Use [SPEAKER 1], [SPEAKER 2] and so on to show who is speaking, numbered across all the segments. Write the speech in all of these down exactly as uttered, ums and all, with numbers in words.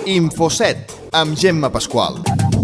[SPEAKER 1] Infoset, amb Gemma Pasqual.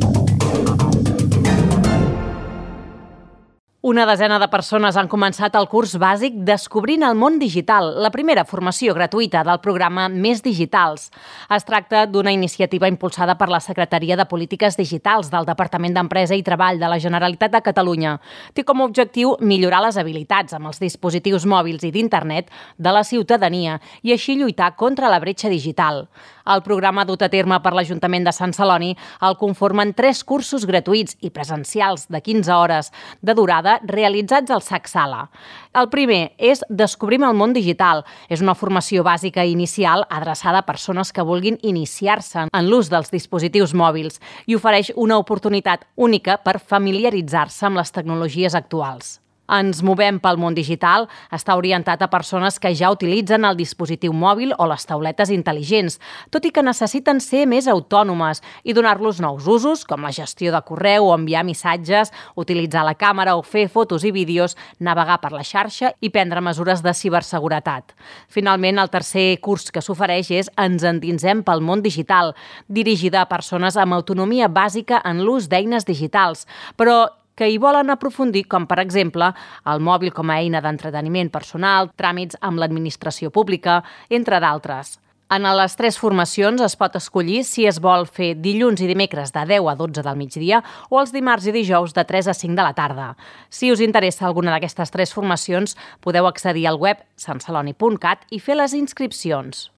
[SPEAKER 2] Una desena de persones han començat el curs bàsic Descobrint el món digital, la primera formació gratuïta del programa Més Digitals. Es tracta d'una iniciativa impulsada per la Secretaria de Polítiques Digitals del Departament d'Empresa i Treball de la Generalitat de Catalunya. Té com a objectiu millorar les habilitats amb els dispositius mòbils i d'internet de la ciutadania i així lluitar contra la bretxa digital. El programa dut a terme per l'Ajuntament de Sant Celoni el conformen tres cursos gratuïts i presencials de quinze hores de durada realitzats al S A C Sala. El primer és Descobrim el món digital. És una formació bàsica inicial adreçada a persones que vulguin iniciar-se en l'ús dels dispositius mòbils i ofereix una oportunitat única per familiaritzar-se amb les tecnologies actuals. Ens movem pel món digital està orientat a persones que ja utilitzen el dispositiu mòbil o les tauletes intel·ligents, tot i que necessiten ser més autònomes i donar-los nous usos, com la gestió de correu o enviar missatges, utilitzar la càmera o fer fotos i vídeos, navegar per la xarxa i prendre mesures de ciberseguretat. Finalment, el tercer curs que s'ofereix és Ens endinsem pel món digital, dirigida a persones amb autonomia bàsica en l'ús d'eines digitals, però que hi volen aprofundir, com per exemple el mòbil com a eina d'entreteniment personal, tràmits amb l'administració pública, entre d'altres. En les tres formacions es pot escollir si es vol fer dilluns i dimecres de deu a dotze del migdia o els dimarts i dijous de tres a cinc de la tarda. Si us interessa alguna d'aquestes tres formacions, podeu accedir al web santceloni punt cat i fer les inscripcions.